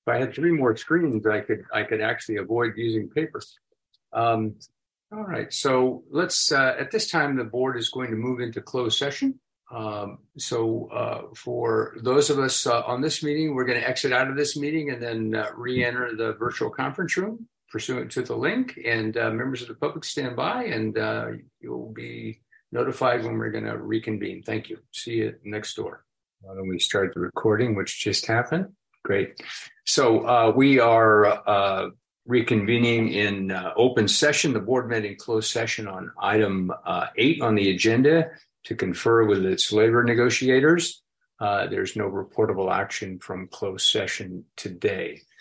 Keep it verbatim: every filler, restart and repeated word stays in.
If I had three more screens, I could I could actually avoid using paper. Um, all right, so let's uh, at this time the board is going to move into closed session. Um, so uh, for those of us uh, on this meeting, we're going to exit out of this meeting and then uh, re-enter the virtual conference room pursuant to the link. And uh, members of the public stand by, and uh, you'll be notified when we're going to reconvene. Thank you. See you next door. Why don't we start the recording, which just happened? Great. So uh, we are uh, reconvening in uh, open session. The board met in closed session on item uh, eight on the agenda to confer with its labor negotiators. Uh, there's no reportable action from closed session today.